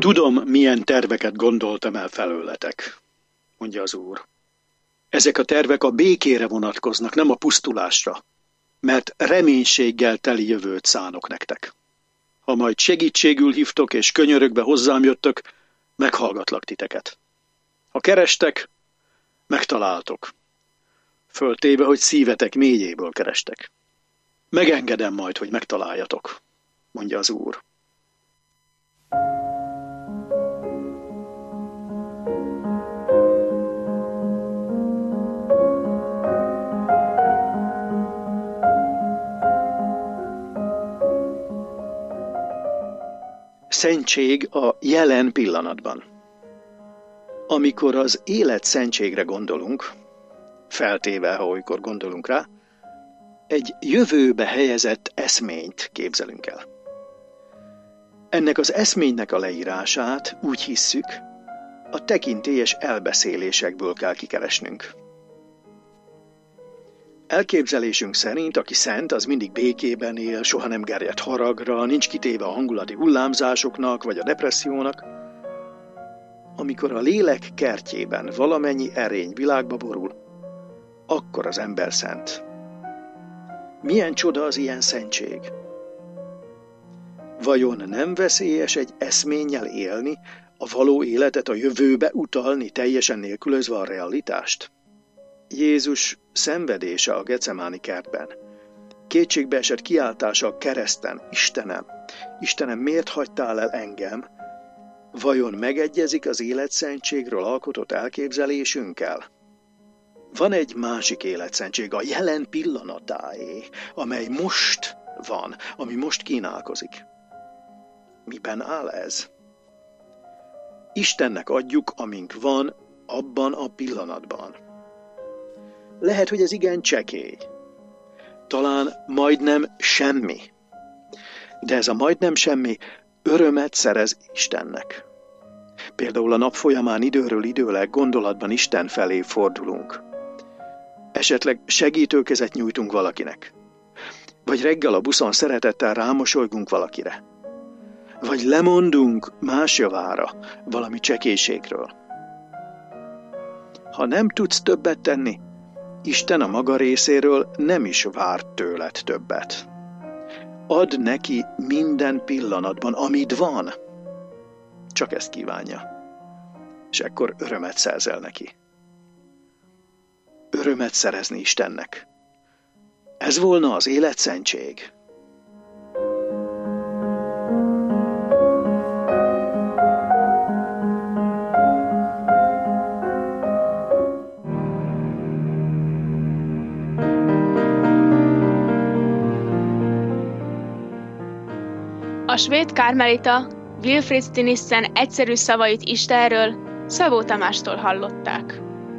Tudom, milyen terveket gondoltam el felőletek, mondja az Úr. Ezek a tervek a békére vonatkoznak, nem a pusztulásra, mert reménységgel teli jövőt szánok nektek. Ha majd segítségül hívtok és könyörögbe hozzám jöttök, meghallgatlak titeket. Ha kerestek, megtaláltok. Föltéve, hogy szívetek mélyéből kerestek. Megengedem majd, hogy megtaláljatok, mondja az Úr. Szentség a jelen pillanatban. Amikor az élet szentségre gondolunk, feltéve, ha olykor gondolunk rá, egy jövőbe helyezett eszményt képzelünk el. Ennek az eszménynek a leírását, úgy hisszük, a tekintélyes elbeszélésekből kell kikeresnünk. Elképzelésünk szerint, aki szent, az mindig békében él, soha nem gerjed haragra, nincs kitéve a hangulati hullámzásoknak vagy a depressziónak. Amikor a lélek kertjében valamennyi erény világba borul, akkor az ember szent. Milyen csoda az ilyen szentség? Vajon nem veszélyes egy eszménnyel élni, a való életet a jövőbe utalni, teljesen nélkülözve a realitást? Jézus szenvedése a Gecemáni kertben, kétségbeesett kiáltása a kereszten, Istenem, miért hagytál el engem? Vajon megegyezik az életszentségről alkotott elképzelésünkkel? Van egy másik életszentség, a jelen pillanatáé, amely most van, ami most kínálkozik. Miben áll ez? Istennek adjuk, amink van, abban a pillanatban. Lehet, hogy ez igen csekély. Talán majdnem semmi. De ez a majdnem semmi örömet szerez Istennek. Például a nap folyamán időről időleg gondolatban Isten felé fordulunk. Esetleg segítőkezet nyújtunk valakinek. Vagy reggel a buszon szeretettel rámosolygunk valakire. Vagy lemondunk más javára valami csekélységről. Ha nem tudsz többet tenni, Isten a maga részéről nem is vár tőled többet. Add neki minden pillanatban, amit van. Csak ezt kívánja. És ekkor örömet szerzel neki. Örömet szerezni Istennek. Ez volna az életszentség. A svéd kármelita Wilfrid Stinissen egyszerű szavait Istenről Szabó Tamástól hallották.